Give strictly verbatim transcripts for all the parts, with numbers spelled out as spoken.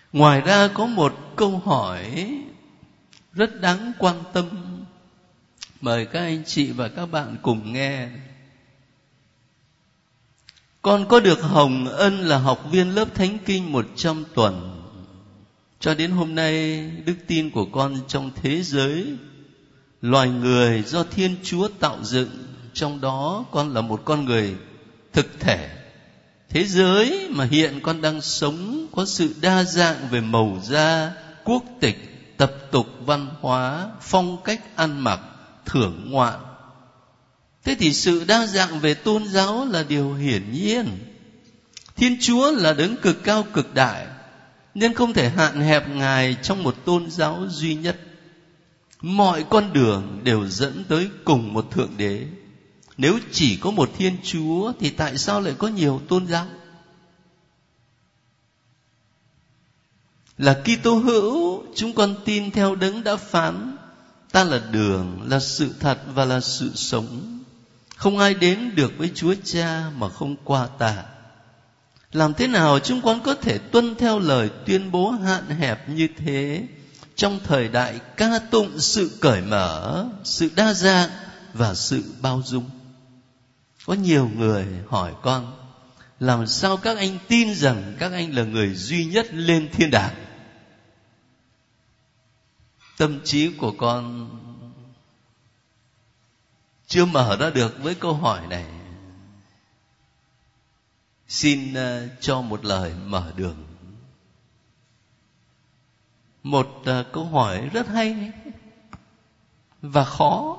Ngoài ra có một câu hỏi rất đáng quan tâm. Mời các anh chị và các bạn cùng nghe. Con có được hồng ân là học viên lớp Thánh Kinh một trăm tuần. Cho đến hôm nay, đức tin của con trong thế giới, loài người do Thiên Chúa tạo dựng, trong đó con là một con người thực thể. Thế giới mà hiện con đang sống có sự đa dạng về màu da, quốc tịch, tập tục, văn hóa, phong cách ăn mặc, thưởng ngoạn. Thế thì sự đa dạng về tôn giáo là điều hiển nhiên. Thiên Chúa là đấng cực cao cực đại, nên không thể hạn hẹp Ngài trong một tôn giáo duy nhất. Mọi con đường đều dẫn tới cùng một Thượng Đế. Nếu chỉ có một Thiên Chúa thì tại sao lại có nhiều tôn giáo? Là Kitô hữu, chúng con tin theo đấng đã phán: ta là đường, là sự thật và là sự sống. Không ai đến được với Chúa Cha mà không qua ta. Làm thế nào chúng con có thể tuân theo lời tuyên bố hạn hẹp như thế trong thời đại ca tụng sự cởi mở, sự đa dạng và sự bao dung? Có nhiều người hỏi con: làm sao các anh tin rằng các anh là người duy nhất lên thiên đàng? Tâm trí của con chưa mở ra được với câu hỏi này. Xin uh, cho một lời mở đường. Một uh, câu hỏi rất hay và khó.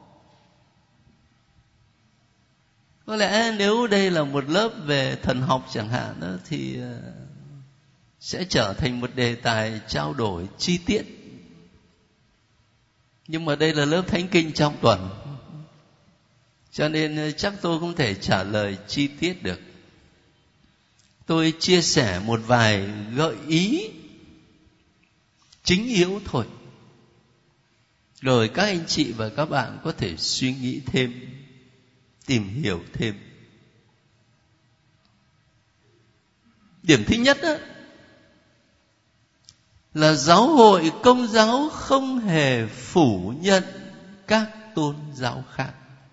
Có lẽ nếu đây là một lớp về thần học chẳng hạn đó, thì uh, sẽ trở thành một đề tài trao đổi chi tiết. Nhưng mà đây là lớp Thánh Kinh trong tuần, cho nên chắc tôi không thể trả lời chi tiết được. Tôi chia sẻ một vài gợi ý chính yếu thôi, rồi các anh chị và các bạn có thể suy nghĩ thêm, tìm hiểu thêm. Điểm thứ nhất đó, là giáo hội Công giáo không hề phủ nhận các tôn giáo khác.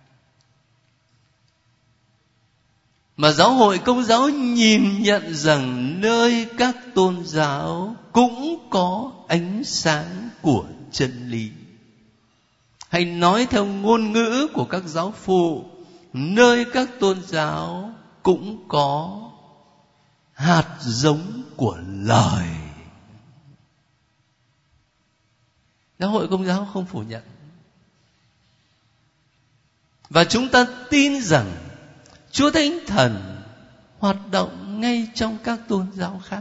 Mà giáo hội Công giáo nhìn nhận rằng nơi các tôn giáo cũng có ánh sáng của chân lý. Hay nói theo ngôn ngữ của các giáo phụ, nơi các tôn giáo cũng có hạt giống của lời. Giáo hội Công giáo không phủ nhận. Và chúng ta tin rằng Chúa Thánh Thần hoạt động ngay trong các tôn giáo khác.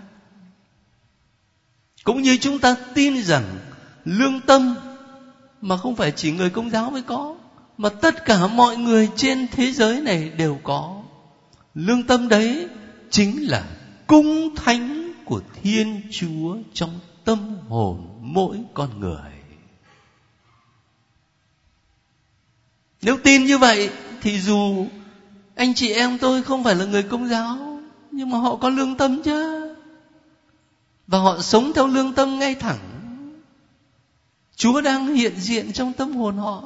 Cũng như chúng ta tin rằng lương tâm mà không phải chỉ người Công giáo mới có, mà tất cả mọi người trên thế giới này đều có. Lương tâm đấy chính là cung thánh của Thiên Chúa trong tâm hồn mỗi con người. Nếu tin như vậy thì dù anh chị em tôi không phải là người Công giáo, nhưng mà họ có lương tâm chứ. Và họ sống theo lương tâm ngay thẳng. Chúa đang hiện diện trong tâm hồn họ.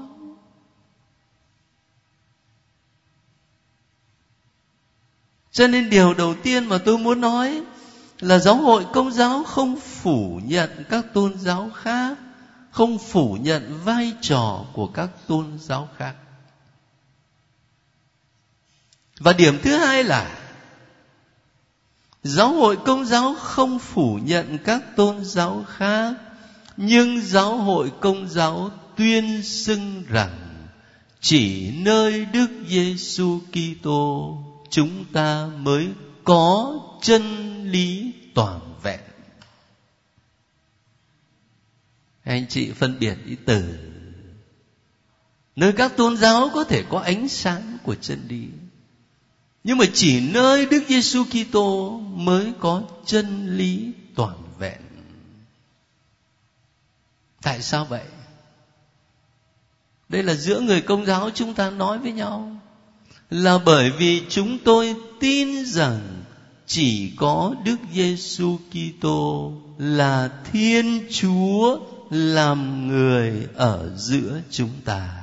Cho nên điều đầu tiên mà tôi muốn nói là giáo hội Công giáo không phủ nhận các tôn giáo khác, không phủ nhận vai trò của các tôn giáo khác. Và điểm thứ hai là giáo hội Công giáo không phủ nhận các tôn giáo khác, nhưng giáo hội Công giáo tuyên xưng rằng chỉ nơi Đức Giêsu Kitô chúng ta mới có chân lý toàn vẹn. Anh chị phân biệt ý từ. Nơi các tôn giáo có thể có ánh sáng của chân lý, nhưng mà chỉ nơi Đức Giêsu Kitô mới có chân lý toàn vẹn. Tại sao vậy? Đây là giữa người Công giáo chúng ta nói với nhau. Là bởi vì chúng tôi tin rằng chỉ có Đức Giêsu Kitô là Thiên Chúa làm người ở giữa chúng ta.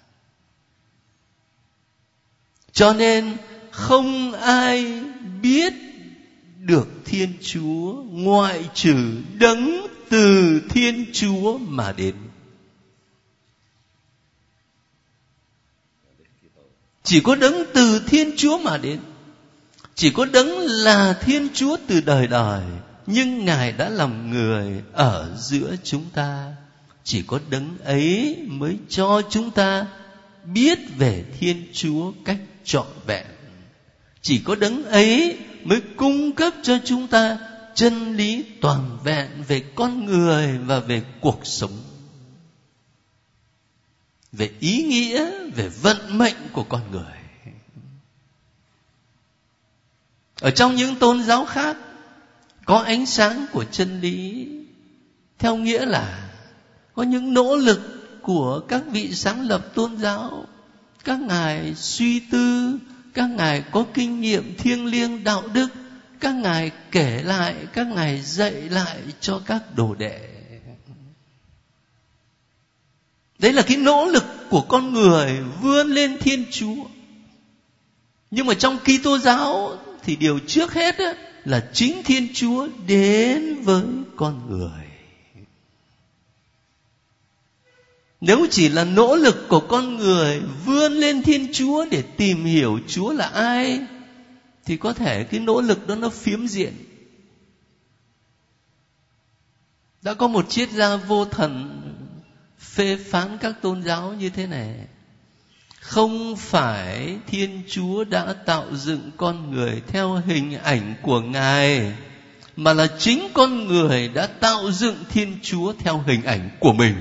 Cho nên không ai biết được Thiên Chúa ngoại trừ Đấng từ Thiên Chúa mà đến. Chỉ có Đấng từ Thiên Chúa mà đến. Chỉ có Đấng là Thiên Chúa từ đời đời, nhưng Ngài đã làm người ở giữa chúng ta. Chỉ có Đấng ấy mới cho chúng ta biết về Thiên Chúa cách trọn vẹn. Chỉ có Đấng ấy mới cung cấp cho chúng ta chân lý toàn vẹn về con người và về cuộc sống, về ý nghĩa, về vận mệnh của con người. Ở trong những tôn giáo khác có ánh sáng của chân lý, theo nghĩa là có những nỗ lực của các vị sáng lập tôn giáo. Các ngài suy tư, các ngài có kinh nghiệm thiêng liêng đạo đức, các ngài kể lại, các ngài dạy lại cho các đồ đệ. Đấy là cái nỗ lực của con người vươn lên Thiên Chúa. Nhưng mà trong Kitô giáo thì điều trước hết á, là chính Thiên Chúa đến với con người. Nếu chỉ là nỗ lực của con người vươn lên Thiên Chúa để tìm hiểu Chúa là ai, thì có thể cái nỗ lực đó nó phiếm diện. Đã có một triết gia vô thần phê phán các tôn giáo như thế này: không phải Thiên Chúa đã tạo dựng con người theo hình ảnh của Ngài, mà là chính con người đã tạo dựng Thiên Chúa theo hình ảnh của mình.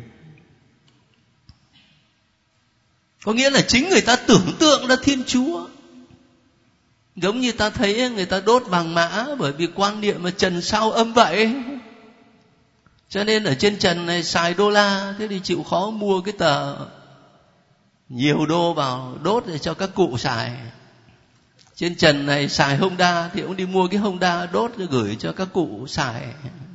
Có nghĩa là chính người ta tưởng tượng ra Thiên Chúa. Giống như ta thấy người ta đốt vàng mã, bởi vì quan niệm mà trần sao âm vậy. Cho nên ở trên trần này xài đô la, thế thì chịu khó mua cái tờ nhiều đô vào đốt để cho các cụ xài. Trên trần này xài Honda thì ông đi mua cái Honda đốt để gửi cho các cụ xài.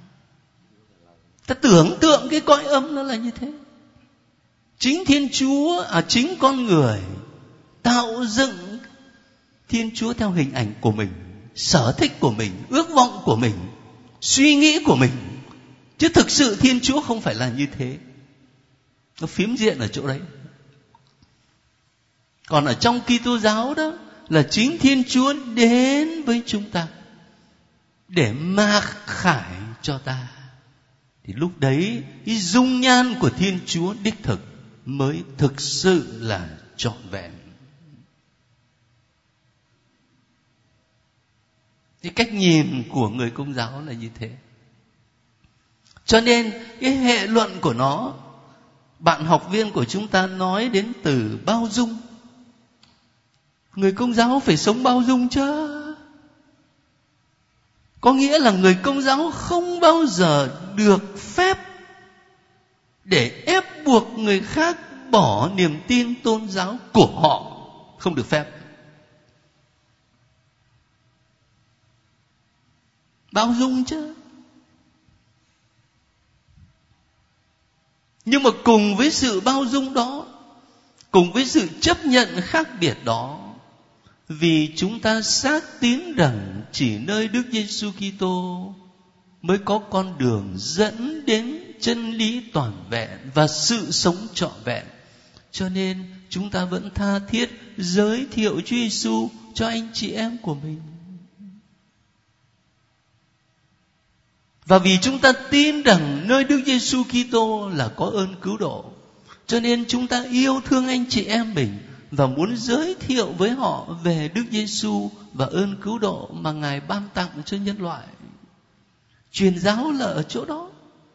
Ta tưởng tượng cái cõi âm nó là như thế. Chính Thiên Chúa, à chính con người tạo dựng Thiên Chúa theo hình ảnh của mình, sở thích của mình, ước vọng của mình, suy nghĩ của mình. Chứ thực sự Thiên Chúa không phải là như thế. Nó phiếm diện ở chỗ đấy. Còn ở trong Kitô giáo đó là chính Thiên Chúa đến với chúng ta để mặc khải cho ta. Thì lúc đấy cái dung nhan của Thiên Chúa đích thực mới thực sự là trọn vẹn. Cái cách nhìn của người Công giáo là như thế. Cho nên cái hệ luận của nó, bạn học viên của chúng ta nói đến từ bao dung. Người Công giáo phải sống bao dung chứ. Có nghĩa là người Công giáo không bao giờ được phép để ép buộc người khác bỏ niềm tin tôn giáo của họ. Không được phép. Bao dung chứ. Nhưng mà cùng với sự bao dung đó, cùng với sự chấp nhận khác biệt đó, vì chúng ta xác tín rằng chỉ nơi Đức Giêsu Kitô mới có con đường dẫn đến chân lý toàn vẹn và sự sống trọn vẹn, cho nên chúng ta vẫn tha thiết giới thiệu Chúa Giêsu cho anh chị em của mình. Và vì chúng ta tin rằng nơi Đức Giêsu Kitô là có ơn cứu độ, cho nên chúng ta yêu thương anh chị em mình và muốn giới thiệu với họ về Đức Giêsu và ơn cứu độ mà Ngài ban tặng cho nhân loại. Truyền giáo là ở chỗ đó.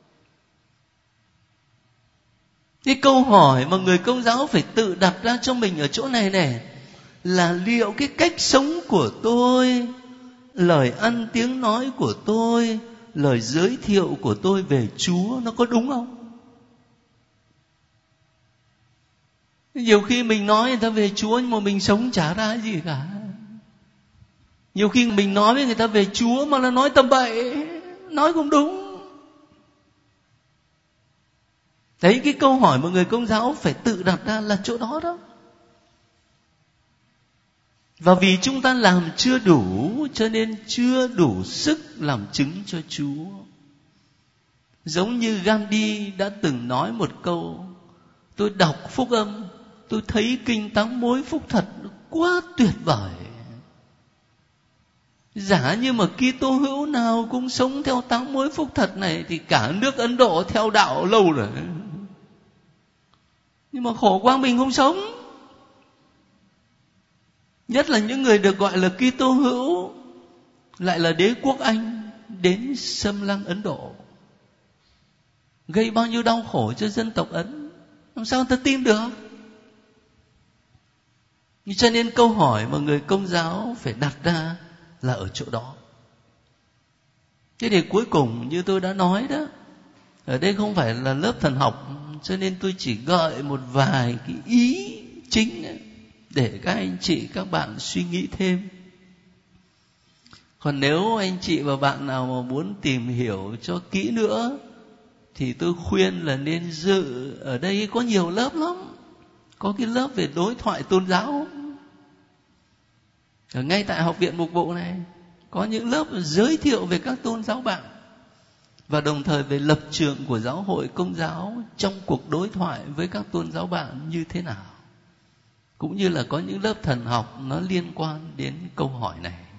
Cái câu hỏi mà người Công giáo phải tự đặt ra cho mình ở chỗ này này là liệu cái cách sống của tôi, lời ăn tiếng nói của tôi, lời giới thiệu của tôi về Chúa nó có đúng không? Nhiều khi mình nói người ta về Chúa nhưng mà mình sống chả ra gì cả. Nhiều khi mình nói với người ta về Chúa mà là nói tầm bậy, nói không đúng. Đấy, cái câu hỏi mà người Công giáo phải tự đặt ra là chỗ đó đó. Và vì chúng ta làm chưa đủ cho nên chưa đủ sức làm chứng cho Chúa. Giống như Gandhi đã từng nói một câu: tôi đọc phúc âm, tôi thấy kinh tám mối phúc thật quá tuyệt vời. Giả như mà Kitô hữu nào cũng sống theo tám mối phúc thật này thì cả nước Ấn Độ theo đạo lâu rồi. Nhưng mà khổ quá mình không sống. Nhất là những người được gọi là Kitô hữu lại là đế quốc Anh đến xâm lăng Ấn Độ, gây bao nhiêu đau khổ cho dân tộc Ấn. Làm sao ta tin được? Cho nên câu hỏi mà người Công giáo phải đặt ra là ở chỗ đó. Thế thì cuối cùng như tôi đã nói đó, ở đây không phải là lớp thần học, cho nên tôi chỉ gợi một vài cái ý chính để các anh chị các bạn suy nghĩ thêm. Còn nếu anh chị và bạn nào mà muốn tìm hiểu cho kỹ nữa thì tôi khuyên là nên dự. Ở đây có nhiều lớp lắm. Có cái lớp về đối thoại tôn giáo ở ngay tại Học viện Mục vụ này. Có những lớp giới thiệu về các tôn giáo bạn, và đồng thời về lập trường của giáo hội Công giáo trong cuộc đối thoại với các tôn giáo bạn như thế nào. Cũng như là có những lớp thần học nó liên quan đến câu hỏi này.